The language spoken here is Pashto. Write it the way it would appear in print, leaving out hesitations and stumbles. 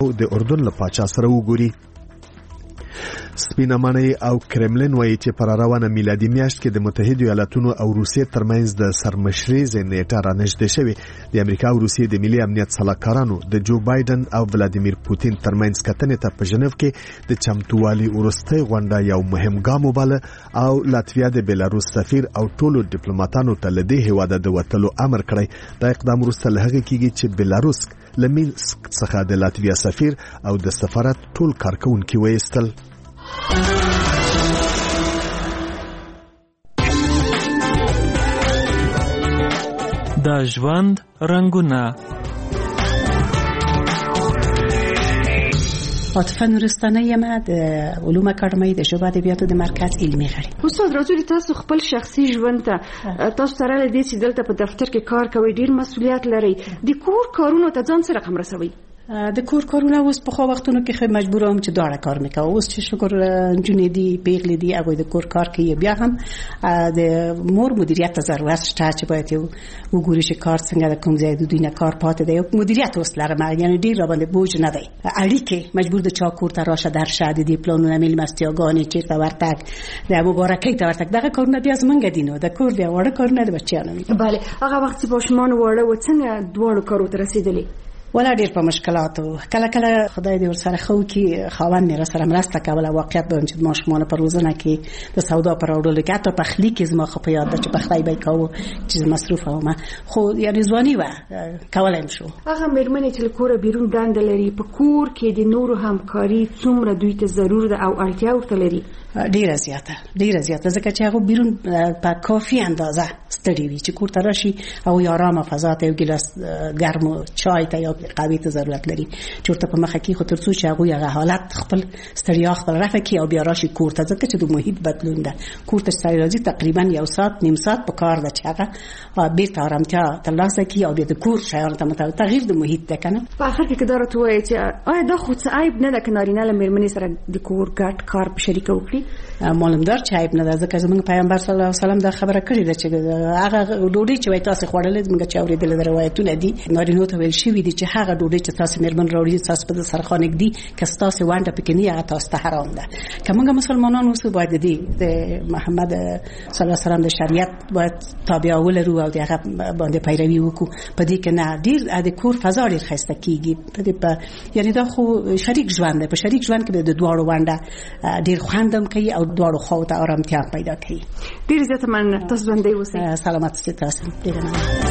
د اردن له پاچا سره وګوري. سپینه ماڼۍ او کرملین وایي چې پر روانه میلادي میاشت کې د متحده ایالاتونو او روسیې ترمنځ د سرمشریزې نیټه رانږدې شوې. د امریکا او روسیې د ملي امنیت سلاکارانو د جو بایدن او ولادیمیر پوتین ترمنځ کتنې ته په ژنیو کې د چمتووالي وروستۍ غونډه یو مهم ګام وباله او لاتویا د بیلاروس سفیر او ټولو ډیپلوماټانو ته له دې هیواده د وتلو امر کړی. دا اقدام وروسته له هغه کېږي چې بیلاروس له مینسک څخه د لاتویا سفیر او د سفارت ټول کارکونکي وایستل. د ژوند رنګونه. عاطفه نورستانه یم د علوم اکاډمۍ د ژبو ادبیاتو د مرکز علمي غړي. استاد راځي تاسو خپل شخصي ژوند ته تاسو سره لدې چې دلته په دفتر کې کار کوي ډیر مسؤلیت لري. د کور کارونو ته ځان سره کوم رسوي؟ د کور کارونه اوس په خو وختونو کې خو مجبور یم چې دواړه کار وکړم. اوس چې شکر جنې دي پیغلې دي هغه د کور کار کوي. بیا هم د مور مدیریت ته ضرورت شته چې باید یو وګوري چې کار څنګه د کوم ځای د دوی نه کار پاتې دی. یو مدیریت اوس لرم یعنی ډیر را باندې بوج نه دی. اړیکې مجبور د چا کور ته راشه درشه د دې پلانونه میلمستیاګانې چیرته ورتګ د مبارکۍ ته ورتګ دغه کارونه بیا زمونږ دي. نو د کور دی وړه کارونه د بچیانو. بله هغه وخت چې ماشومان وړه و څنګه دواړو کارو ته رسیدلی؟ ولا ډیر په مشکلاتو کله کله خدای دې ورسره خو کې خاوند مې را سره مرسته کوله. واقعیت به چې ماشومان په روزنه کې د سودا پر وړلو کې حتی په خلی کې زما خو په یاد ده چې په خدای به کاوه چې مصروف وم خو یعنی ځواني و کولم شو. هغه مېرمنې چې کور بیرون دنده لري په کور کې د نورو همکاري څومره دوی ته ضرور ده او اړتیا ورته لري؟ ډیره زیاته ځکه چې هغه بیرون په کافي اندازه ستړي وي چې کور ته راشي او آرامه فضا ته یو ګیلاس ګرم چای ته یا قهوې ته ضرورت لري. چورته په مخه کې خو تر څو چې هغه حالت خپل ستړیا خپل رافه کې او بیا راشي کور ته ځکه چې د محیط بدلون ده. کور ته ستړي راځي تقریبا یو ساعت نیم ساعت په کار ده چې هغه بیرته آرامتیا ترلاسه کړي او بیا د کور شیانو ته مطابق تغییر د محیط ده کنه. په اخر کې دا راته وایي چې آیا دا خو څه عیب نه ده که نارینه له مېرمنې سره د کور ګډ کار په شریکه وکړي؟ معلوم دار چې عیب نه ده ځکه زموږ پیغمبر صلی الله علیه وسلم دا خبره کړې ده چې هغه ډوډۍ چې وای تاسو خوړلې زموږ چې اورېدل د روایتونه دي نارینه ته ویل شوی دي چې هغه ډوډۍ چې تاسو مېرمن راوړي تاسو په سرخانه کې دي که تاسو وانټه پکې نه هغه تاسو ته حرام ده. کومه مسلمانان اوسه باید دي د محمد صلی الله علیه وسلم د شریعت باید تابع ولرو او هغه باندې پیروي وکړو. په دې کې نه ډیر د کور فضا ډیر خسته کیږي. په یعنی دا خو شریک ژوند ده. په شریک ژوند کې د دوړو وانډه ډیر خوندم کوي او دوړو خو ته آرامتیا پیدا کوي. ډیر زیات مننه. تاسو باندې اوسئ. سلامت اوسئ تاسو. ډیر مننه.